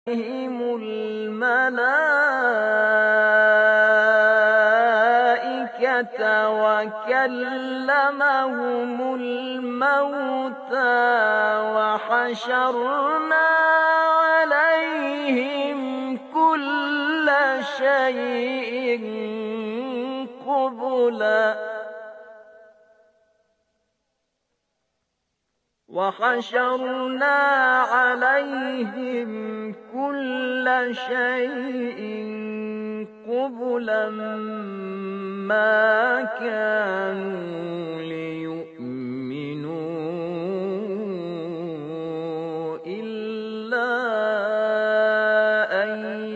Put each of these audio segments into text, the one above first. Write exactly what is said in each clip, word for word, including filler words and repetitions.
الْمَلَائِكَةَ وَكَلَّمَهُمُ الْمَوْتَىٰ وَحَشَرْنَا عَلَيْهِمْ كُلَّ شَيْءٍ قُبُلًا وَحَشَرْنَا عَلَيْهِمْ كُلَّ شَيْءٍ قُبُلًا مَا كَانُوا لِيُؤْمِنُوا إِلَّا أَن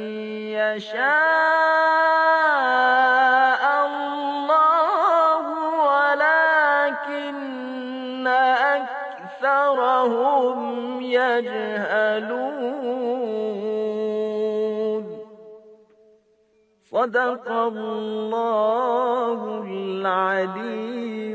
يَشَاءَ اللَّهُ وَلَٰكِنَّ أَكْثَرَهُمْ يَجْهَلُونَ. صدق الله العلي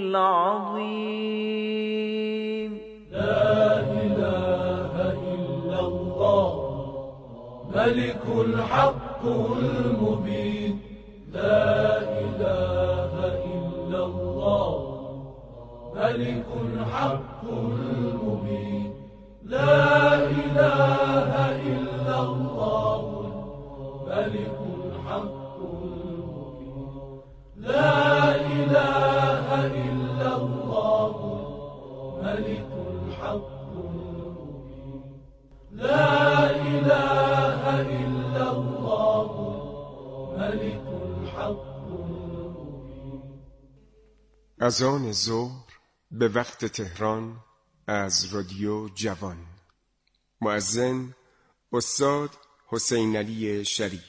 العظيم. لا إله إلا الله ملك الحق المبين. لا إله إلا الله ملك الحق المبين. لا إله إلا الله ملك الحق المبين. لا إله إلا الله ملك الحق المبين. لا إله إلا الله ملك الحق المبين. اذان ظهر به وقت تهران از رادیو جوان. مؤذن استاد حسین علی شریف.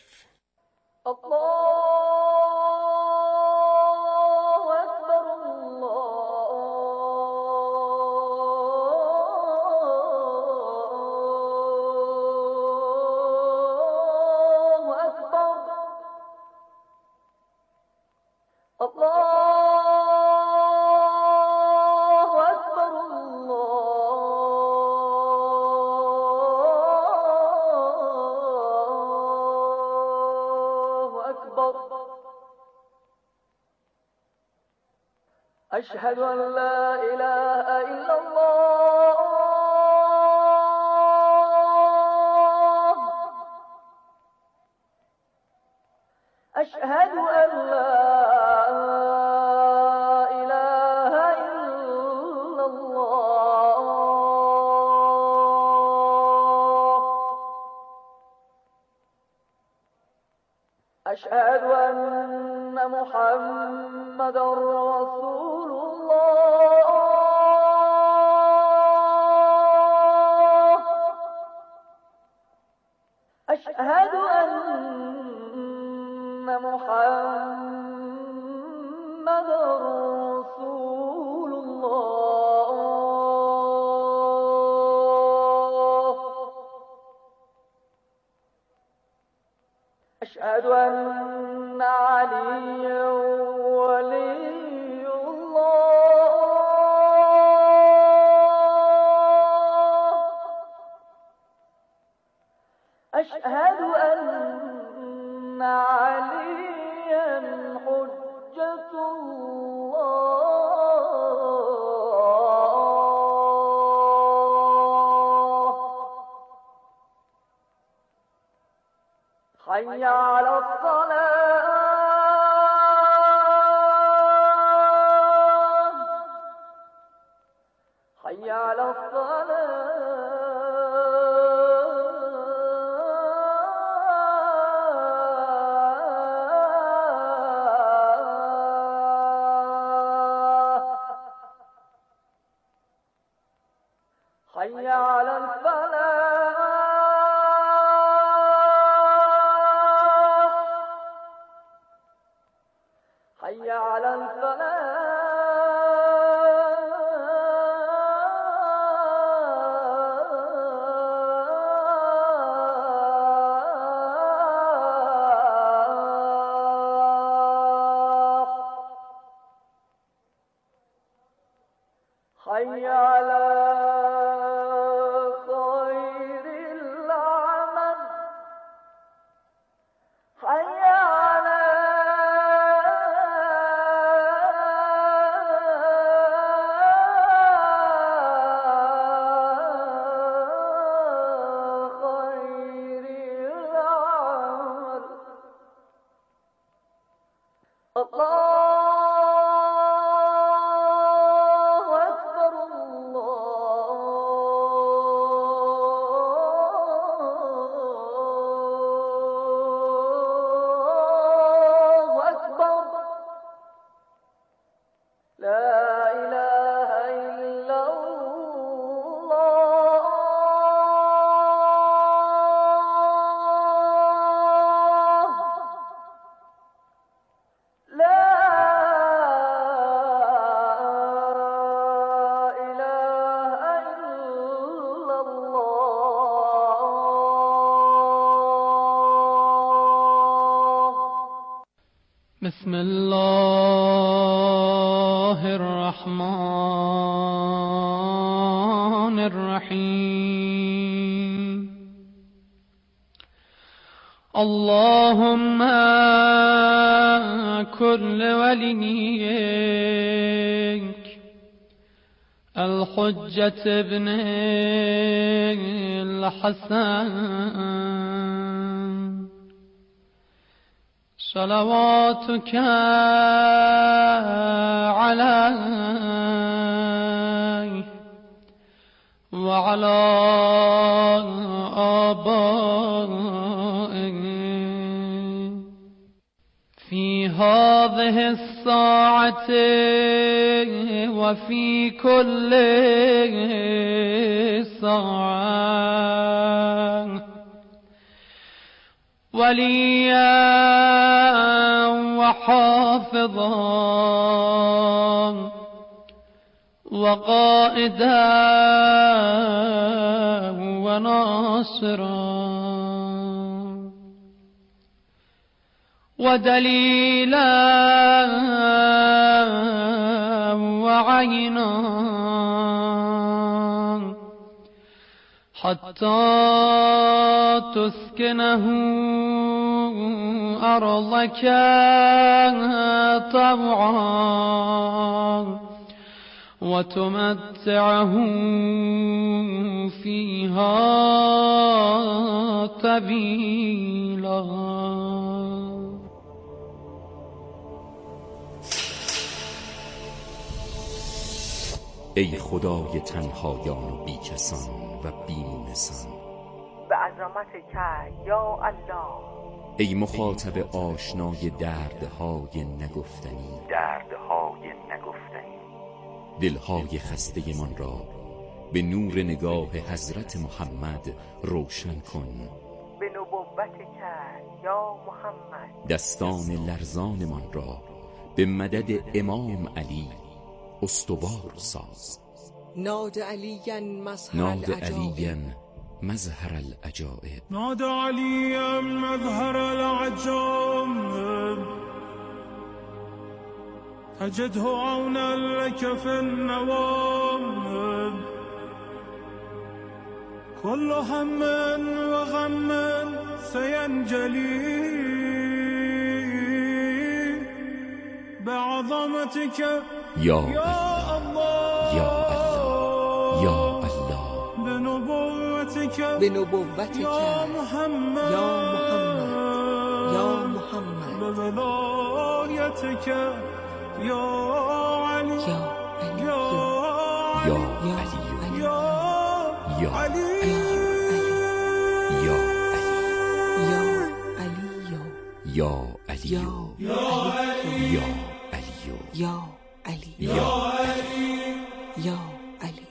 أشهد أن لا إله إلا الله. أشهد أن لا إله إلا الله. أشهد أن محمد رسول الله. أشهد أن محمد رسول الله. أشهد أن عليا ولي الله. أشهد أن عليا حجة الله. حي على الصلاة. حي على الصلاة. حي على الفلاح. حي على الفلاح. حي على خير الأعمال. بسم الله الرحمن الرحيم. اللهم كن لوليك الحجة ابن الحسن صلواتك عليه وعلى آبائه في هذه الساعة وفي كل ساعة وليا وحافظا وقائدا وناصرا ودليلا وعينا حتى تسكنه أرضك طوعا وتمتعه فيها طويلا. ای خدای تنهایان و بیکسان و بیمونسان، به عظمتک یا الله. ای مخاطب آشنای دردهای نگفتنی دردهای نگفتنی دلهای خسته من را به نور نگاه حضرت محمد روشن کن. به نبوتک یا محمد دستان لرزان من را به مدد امام علی استوار ساز. ناد علیا مظهر ناد العجائب علیا مظهر العجائب نادى عليا مظهر العجائب تجده عونا لك في النوائب كل هم وغم سينجلي بعظمتك یا يا الله یا الله یا الله بنبوتك به نبوتک يا محمد یا محمد یا محمد بولايتك يا علي یا علی يا یا علي علی يا یا علي یا علی یا علی یا علی یا علی یا علی یا یا علی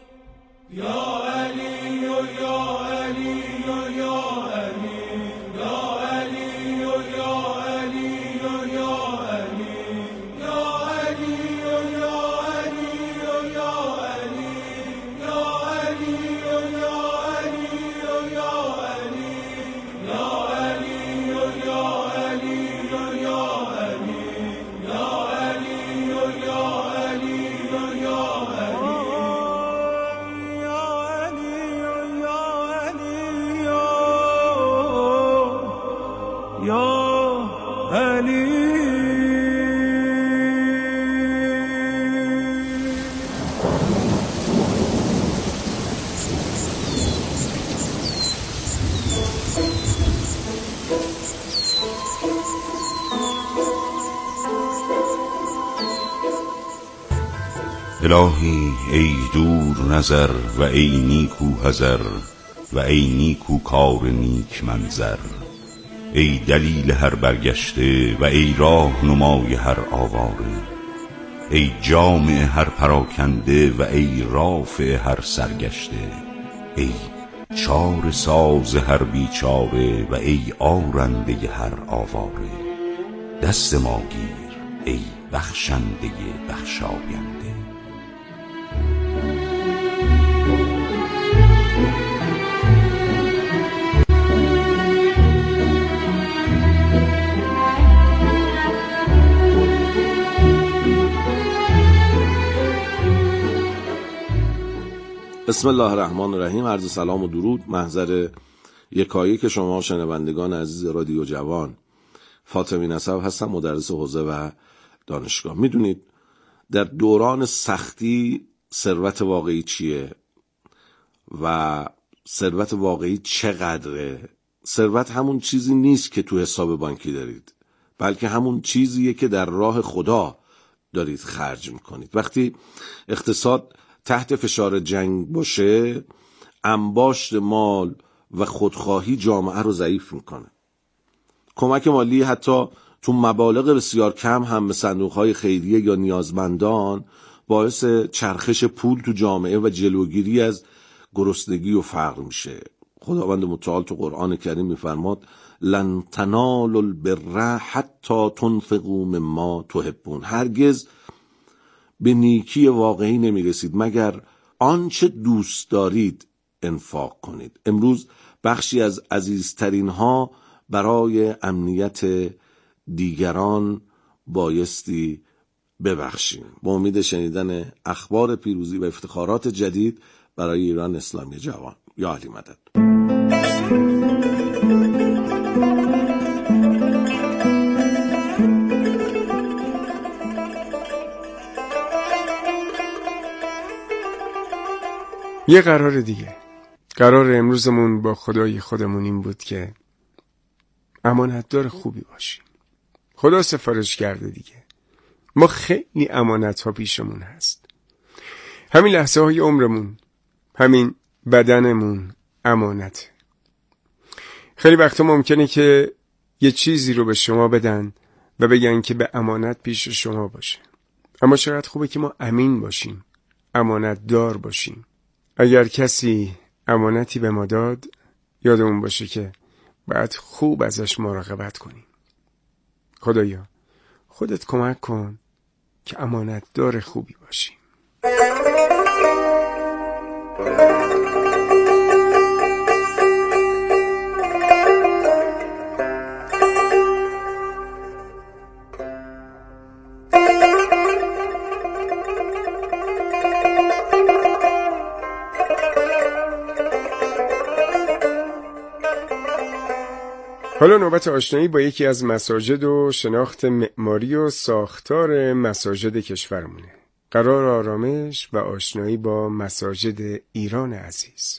الهی ای دور نظر و ای نیکو حذر و ای نیکو کار نیک منظر، ای دلیل هر برگشته و ای راه نمای هر آواره، ای جامع هر پراکنده و ای رافع هر سرگشته، ای چاره ساز هر بیچاره و ای آرنده هر آواره، دست ما گیر ای بخشنده بخشاینده. بسم الله الرحمن الرحیم. عرض سلام و درود محضر یکایی که شما شنوندگان عزیز رادیو جوان. فاطمی نسب هستم، مدرس حوزه و دانشگاه. میدونید در دوران سختی ثروت واقعی چیه و ثروت واقعی چقدره؟ ثروت همون چیزی نیست که تو حساب بانکی دارید، بلکه همون چیزیه که در راه خدا دارید خرج میکنید. وقتی اقتصاد تحت فشار جنگ باشه، انباشت مال و خودخواهی جامعه رو ضعیف میکنه. کمک مالی حتی تو مبالغ بسیار کم هم به صندوق‌های خیریه یا نیازمندان باعث چرخش پول تو جامعه و جلوگیری از گرسنگی و فقر میشه. خداوند متعال تو قرآن کریم میفرماد لن تنالوا البر حتی تنفقوا مما تحبون. هرگز به نیکی واقعی نمیرسید مگر آنچه دوست دارید انفاق کنید. امروز بخشی از عزیزترین ها برای امنیت دیگران بایستی ببخشیم. با امید شنیدن اخبار پیروزی و افتخارات جدید برای ایران اسلامی جوان. یا علی مدد. یه قرار دیگه. قرار امروزمون با خدای خودمون این بود که امانتدار خوبی باشیم. خدا سفارش کرده دیگه. ما خیلی امانت ها پیشمون هست. همین لحظه های عمرمون، همین بدنمون امانت. خیلی وقتا ممکنه که یه چیزی رو به شما بدن و بگن که به امانت پیش شما باشه. اما چقدر خوبه که ما امین باشیم، امانت دار باشیم. اگر کسی امانتی به ما داد، یادمون باشه که باید خوب ازش مراقبت کنیم. خدایا خودت کمک کن که امانت دار خوبی باشیم. حالا نوبت آشنایی با یکی از مساجد و شناخت معماری و ساختار مساجد کشورمونه. قرار آرامش و آشنایی با مساجد ایران عزیز.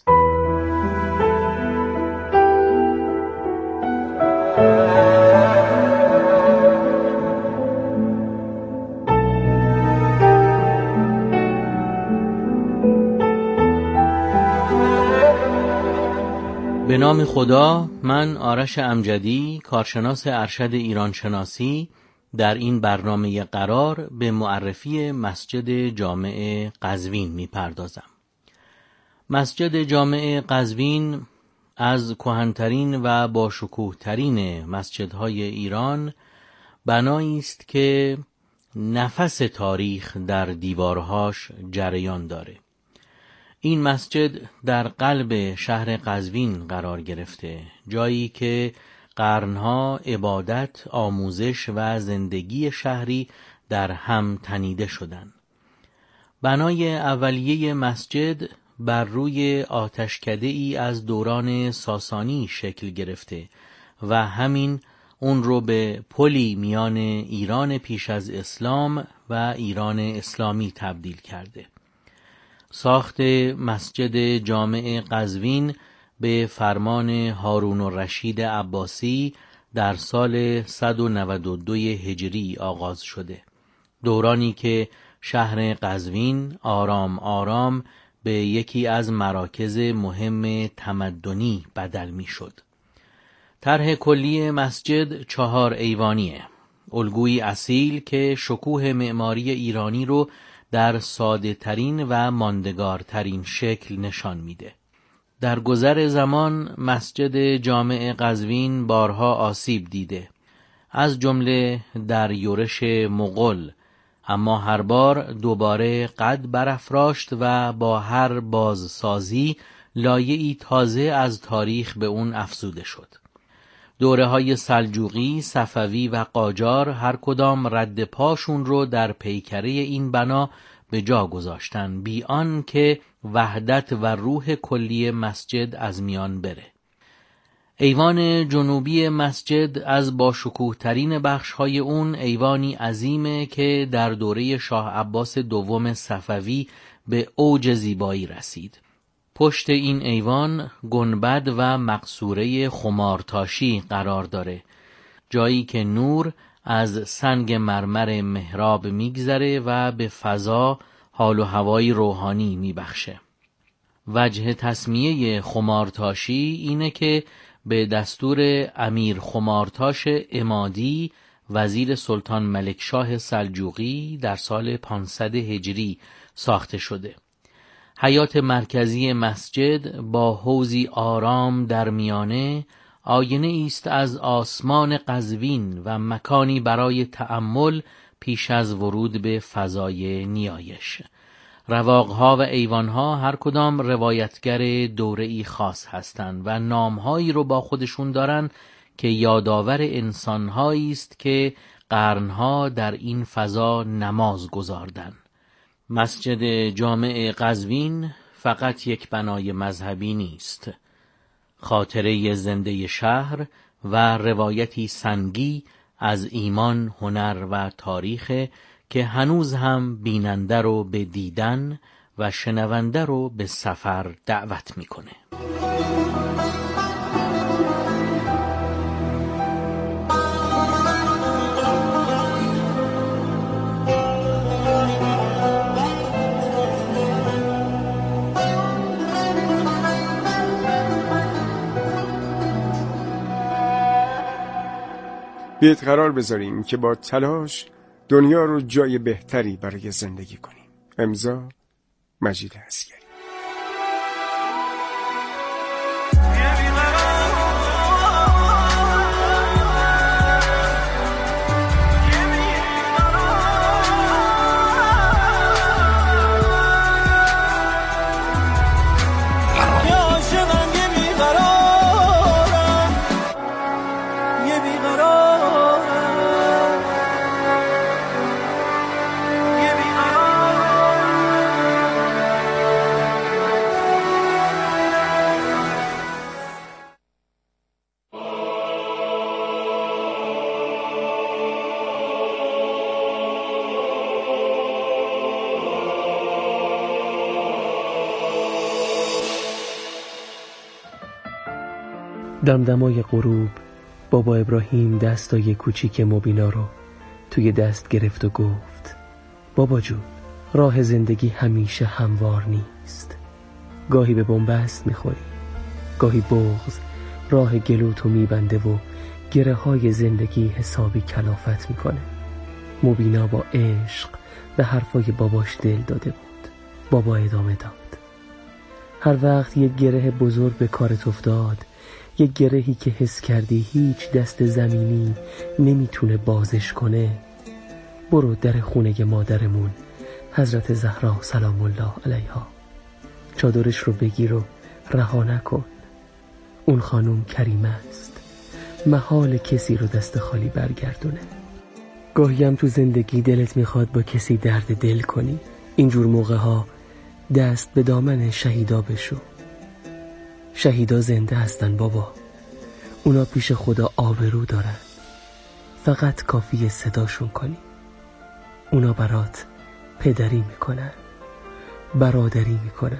به نام خدا، من آرش امجدی، کارشناس ارشد ایران شناسی، در این برنامه قرار به معرفی مسجد جامع قزوین می پردازم. مسجد جامع قزوین از کهن‌ترین و با شکوه‌ترین مسجدهای ایران بنایی است که نفس تاریخ در دیوارهاش جریان داره. این مسجد در قلب شهر قزوین قرار گرفته، جایی که قرنها عبادت، آموزش و زندگی شهری در هم تنیده شدند. بنای اولیه مسجد بر روی آتشکده ای از دوران ساسانی شکل گرفته و همین اون رو به پلی میان ایران پیش از اسلام و ایران اسلامی تبدیل کرده. ساخت مسجد جامع قزوین به فرمان هارون الرشید عباسی در سال صد و نود و دو هجری آغاز شده، دورانی که شهر قزوین آرام آرام به یکی از مراکز مهم تمدنی بدل می شد. طرح کلی مسجد چهار ایوانیه، الگویی اصیل که شکوه معماری ایرانی رو در ساده ترین و ماندگارترین شکل نشان میده. در گذر زمان مسجد جامع قزوین بارها آسیب دیده، از جمله در یورش مغول، اما هر بار دوباره قد برافراشت و با هر بازسازی لایه‌ای تازه از تاریخ به اون افزوده شد. دوره‌های سلجوقی، صفوی و قاجار هر کدام رد پاشون رو در پیکره این بنا به جا گذاشتن، بی آن که وحدت و روح کلی مسجد از میان بره. ایوان جنوبی مسجد از باشکوه ترین بخش های اون ایوانی عظیمه که در دوره شاه عباس دوم صفوی به اوج زیبایی رسید. پشت این ایوان گنبد و مقصوره خمارتاشی قرار داره، جایی که نور از سنگ مرمر محراب میگذره و به فضا حال و هوای روحانی میبخشه. وجه تسمیه خمارتاشی اینه که به دستور امیر خمارتاش عمادی وزیر سلطان ملکشاه سلجوقی در سال پانصد هجری ساخته شده. حیاط مرکزی مسجد با حوضی آرام در میانه آینه است از آسمان قزوین و مکانی برای تأمل پیش از ورود به فضای نیایش. رواقها و ایوانها هر کدام روایتگر دوره‌ای خاص هستند و نامهایی رو با خودشون دارن که یادآور انسانهایی است که قرنها در این فضا نماز گزاردن. مسجد جامع قزوین فقط یک بنای مذهبی نیست، خاطره زنده شهر و روایتی سنگی از ایمان، هنر و تاریخ که هنوز هم بیننده رو به دیدن و شنونده رو به سفر دعوت میکنه. بیایید قرار بذاریم که با تلاش دنیا رو جای بهتری برای زندگی کنیم. امضا مجید عسگری. دمدمای غروب بابا ابراهیم دستای کوچیک مبینا رو توی دست گرفت و گفت بابا جون، راه زندگی همیشه هموار نیست. گاهی به بنبست میخوری، گاهی بغض راه گلوتو میبنده و گره های زندگی حسابی کلافت میکنه. مبینا با عشق به حرفای باباش دل داده بود. بابا ادامه داد: هر وقت یک گره بزرگ به کارت افتاد، یک گرهی که حس کردی هیچ دست زمینی نمیتونه بازش کنه، برو در خونه مادرمون حضرت زهرا سلام الله علیها، چادرش رو بگیر و رها نکن. اون خانم کریمه است، محال کسی رو دست خالی برگردونه. گاهی هم تو زندگی دلت میخواد با کسی درد دل کنی، اینجور موقع ها دست به دامن شهیدا بشو. شهیدا زنده هستن بابا، اونا پیش خدا آبرو دارن، فقط کافیه صداشون کنی. اونا برات پدری میکنن، برادری میکنن.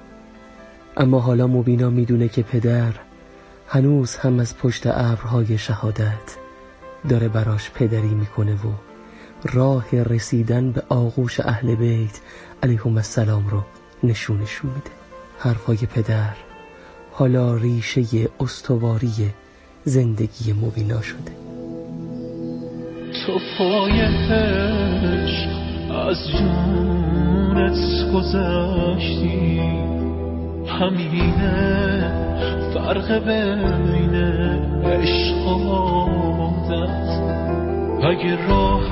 اما حالا مبینا میدونه که پدر هنوز هم از پشت ابرهای شهادت داره براش پدری میکنه و راه رسیدن به آغوش اهل بیت علیهم السلام رو نشونشون میده. حرفای پدر حالا ریشه استواری زندگی مبینا شده. تو پایش از جونت گذشتی، همینه فرق بین عشق و عادت. اگه راه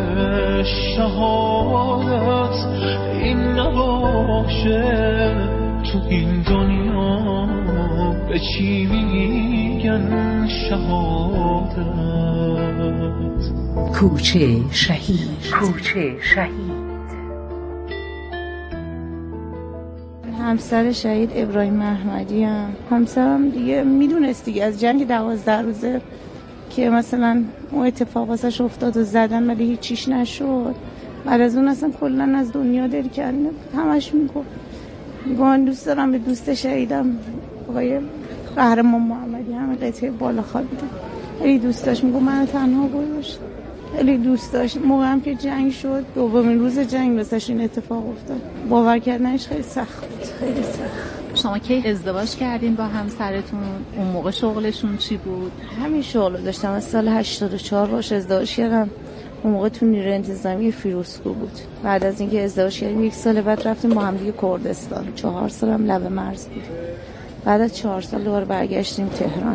شهادت این نباشه، تو این دنیا به چی میگن شهادت؟ کوچه شهید. کوچه شهید. همسر شهید ابراهیم احمدی هم. همسرم دیگه میدونست دیگه از جنگ دوازده روزه که مثلا اون اتفاق واسش افتاد و زدن ولی هیچ چیش نشد. بعد از اون اصلا کلا از دنیا دل کنده. همش میگفت میگن دوست دارم به دوست شهیدم آقای قهرمان محمدی همه قطعه بالا خوابیدم. خیلی دوست داشت، میگم منو تنها گذاشت. خیلی دوست داشت. موقع هم که جنگ شد، دومین روز جنگ واسش این اتفاق افتاد. باور کردنش خیلی سخت بود. خیلی سخت. شما کی ازدواج کردین با همسرتون؟ اون موقع شغلشون چی بود؟ همین شغل داشتم. از سال هشتاد و چهار باش ازدواج کردم. اون موقع تو نیروی انتظامی فیروزکوه بود. بعد از اینکه ازدواج کردیم یک سال بعد رفتیم با هم دیگه کردستان. چهار سال هم لب مرز بود. بعد از چهار سال دوباره برگشتیم تهران.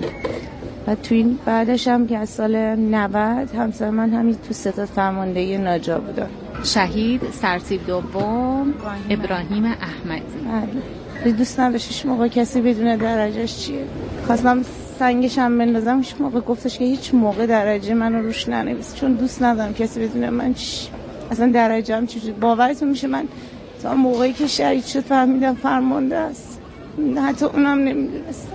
و تو این بعدش هم که از سال نود همسر من همین تو ستاد فرماندهی ناجا بودن. شهید سرتیپ دوم ابراهیم احمدی. بله. دوست نداشت هیچ موقع کسی بدون درجهش چیه. خواستم سنگش هم بندازم، هیچ موقع گفتش که هیچ موقع درجه منو روش ننویس، چون دوست ندارم کسی بدونه من چی اصلا درجه‌ام چجوری. باورتون میشه من تا موقعی که شهید شد فهمیدم فرمانده است. حتی اونم نمیدونستم.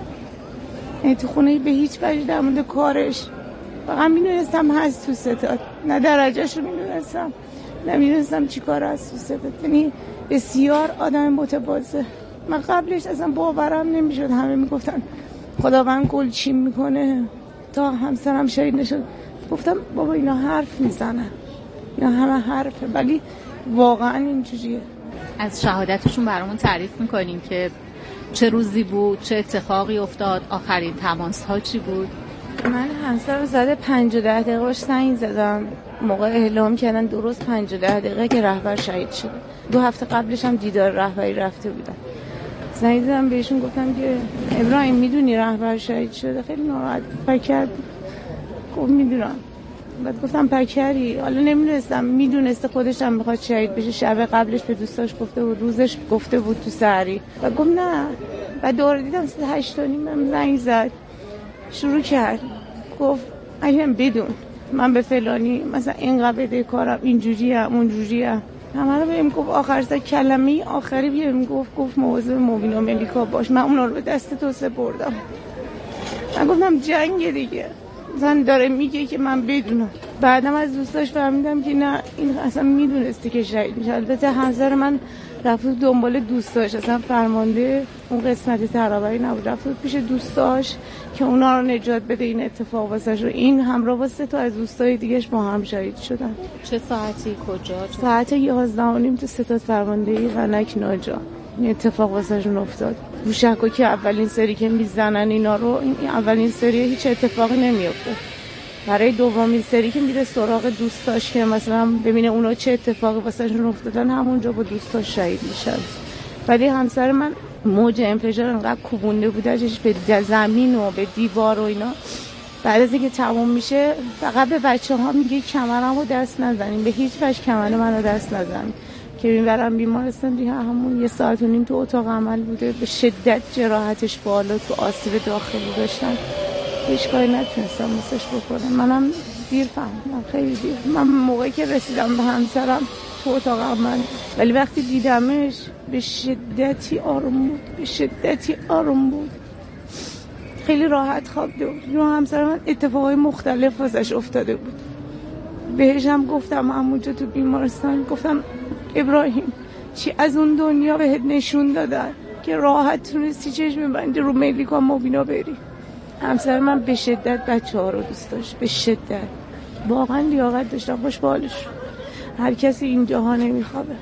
یعنی تو خونه به هیچ وجه در مورد کارش فقط میدونستم هست تو ستاد، نه درجهش رو میدونستم، نه میدونستم چی کار هست تو ستاد. یعنی بسیار آدم متواضع. من قبلش اصلا باورم نمیشد. همه میگفتن خداوند گلچین میکنه. تا همسرم شهید نشد گفتم بابا اینا حرف میزنن، اینا همه حرفه، ولی واقعا اینجوریه. از شهادتشون برامون تعریف میکنین که چه روزی بود، چه اتفاقی افتاد، آخرین تماس‌ها چی بود؟ من همسرم زده پنج و ده دقیقه باش زنگ زدم. موقع اعلام کردن درست پنج و ده دقیقه که رهبر شهید شده. دو هفته قبلش هم دیدار رهبری رفته بودم. زنگ زدم بهشون گفتم که ابراهیم میدونی رهبر شهید شده؟ خیلی ناراحت پکر بود. خب میدونم. بعد گفتم پکری. حالا نمیدونستم میدونسته خودش هم میخواد شهید بشه. شب قبلش به دوستاش گفته بود، روزش گفته بود تو سحری. و گفت نه. بعد دوباره دیدم ساعت هشت و نیم بهم زنگ زد. شروع کرد گفت اگه بدون من به فلانی مثلا اینقدر بده کارم اینجوریه اونجوریه همه رو بهم گفت. آخر سر کلمه آخری بهم گفت گفت مواظب مبینا ملیکا باش. من اونا رو به دست تو سپردم. من گفتم جنگ دیگه، زن داره میگه که من بدونم. بعدم از دوستاش فهمیدم که نه این اصلا میدونسته که شهید میشه. البته همسر من رفت دنبال دوستاش، اصلا فرمانده اون قسمت ترابری نبود، رفت پیش دوستاش که اونا رو نجات بده این اتفاق واسش. و این همراه با سه تا از دوستای دیگهش با هم شهید شدن. چه ساعتی کجا؟ ساعت یازده و نیم تو ستاد فرماندهی ونک ناجا این اتفاق واسهشون افتاد. بوشکو که اولین سری که میزنن اینا رو، این اولین سری هیچ اتفاقی نمیفته. برای دومین سری که میره سراغ دوستاش که مثلا ببینه اونا چه اتفاقی واسهشون افتادن، همونجا با دوستاش شهید میشن. ولی همسر من موج انفجار انقدر کوبونده بود ازش به زمین و به دیوار و اینا. بعد از اینکه تموم میشه فقط به بچه‌ها میگه کمرمو دست نزنین، به هیچ وجه کمر منو دست نزنین که میبرم بیمارستان. دیگه همون یه ساعت و نیم تو اتاق عمل بوده. به شدت جراحتش بالا، تو آسیب داخلی داشتن، هیچ کاری نتونستم واسش بکنم. منم دیر فهمیدم، خیلی دیر. من موقعی که رسیدم به همسرم تو اتاق عمل، ولی وقتی دیدمش به شدتی آروم بود، به شدتی آروم بود، خیلی راحت خوابیده بود. رو همسر من اتفاقای مختلف واسش افتاده بود. بهش هم گفتم همونجا تو بیمارستان، گفتم ابراهیم چی از اون دنیا بهت نشون دادن که راحت تونستی چشم بندی رو ملیکا مبینا بری. همسر من به شدت بچه ها رو دوست داشت، به شدت. واقعا لیاقت داشتم، خوش بالش. هر کسی اینجاها نمیخوابه.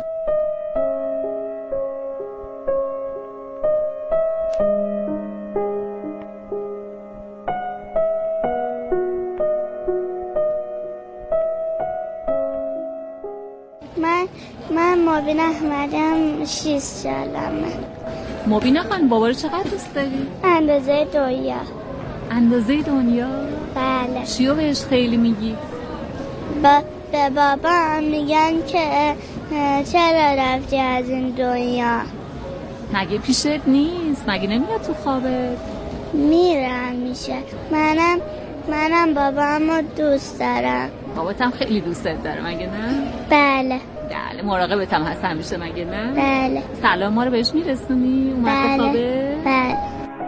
من من مبین احمدیم، شش سالمه. مبین خانم بابا رو چقدر دوست داری؟ اندازه دنیا. اندازه دنیا؟ بله. چیو بهش خیلی میگی؟ با به بابا میگن که چرا رفتی از این دنیا؟ مگه پیشت نیست؟ مگه نمیاد تو خوابت؟ میرم میشه. منم منم بابامو دوست دارم. بابات هم خیلی دوستت داره مگه نه؟ بله. بله مراقبت هم هست همیشه مگه نه؟ بله. سلام ما رو بهش میرسونی؟ اومد بله. خوابه؟ بله.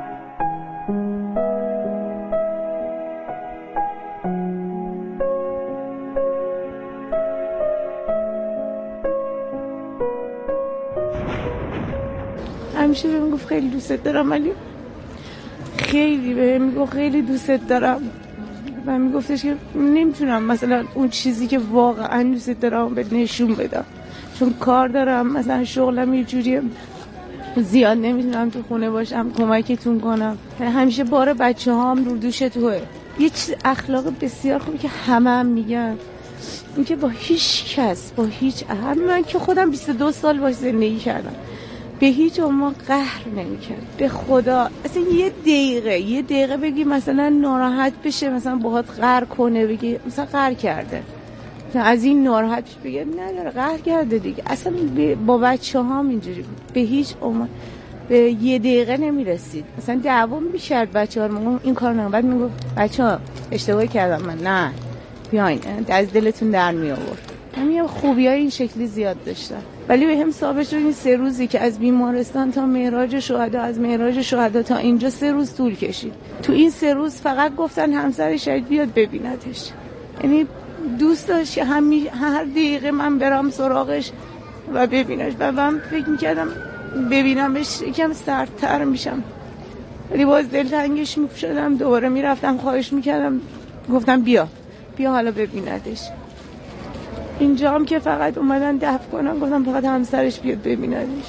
همیشه بهم گفت خیلی دوستت دارم، ولی خیلی بهم میگفت خیلی دوستت دارم و میگفتش که نمیتونم مثلا اون چیزی که واقعا دوستت دارم بهت نشون بدم، چون کار دارم، مثلا شغلم یه جوریه زیاد نمیتونم تو خونه باشم کمکتون کنم. همیشه بار بچه هام رو دوش توه. یه چیز اخلاق بسیار خوبی که همه هم میگن این که با هیچ کس با هیچ هم من که خودم بیست و دو سال باش زندگی کردم به هیچ عنوان قهر نمی‌کرد. به خدا اصلا یه دقیقه یه دقیقه بگی مثلا ناراحت بشه، مثلا باهات قهر کنه، بگی مثلا قهر کرده، از این ناراحت بگه نه قهر کرده دیگه. اصلا با بچه ها اینجوری بود، به هیچ عنوان به یه دقیقه نمیرسید. مثلا دعوا می‌کرد بچه‌ها، میگم این کارو نکن، بعد میگفت بچه‌ها اشتباهی کردم من، نه بیاین از دلتون در می آورد. همین خوبیای این شکلی زیاد داشتن. ولی به هم ثابت شد این سه روزی که از بیمارستان تا معراج شهدا، از معراج شهدا تا اینجا سه روز طول کشید. تو این سه روز فقط گفتن همسر شهید بیاد ببیندش. یعنی دوست داشت همی هر دقیقه من برام سراغش و ببینش و من فکر میکردم ببینمش یکم سردتر میشم، ولی باز دلتنگش میشدم، دوباره میرفتم خواهش میکردم، گفتم بیا بیا حالا ببیندش. اینجا هم که فقط اومدن دفع کنن، گفتم فقط همسرش بیاد ببیندش.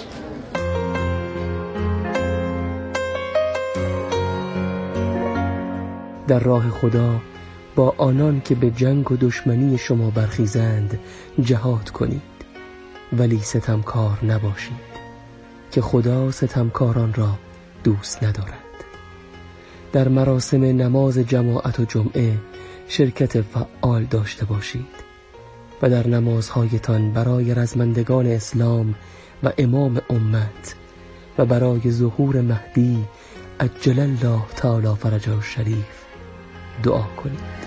در راه خدا با آنان که به جنگ و دشمنی شما برخیزند جهاد کنید، ولی ستمکار نباشید که خدا ستمکاران را دوست ندارد. در مراسم نماز جماعت و جمعه شرکت فعال داشته باشید و در نمازهایتان برای رزمندگان اسلام و امام امت و برای ظهور مهدی عجل الله تعالی فرجه الشریف دعا کنید.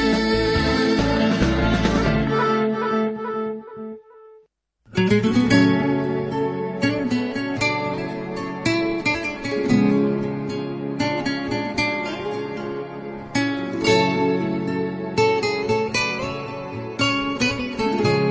Thank you.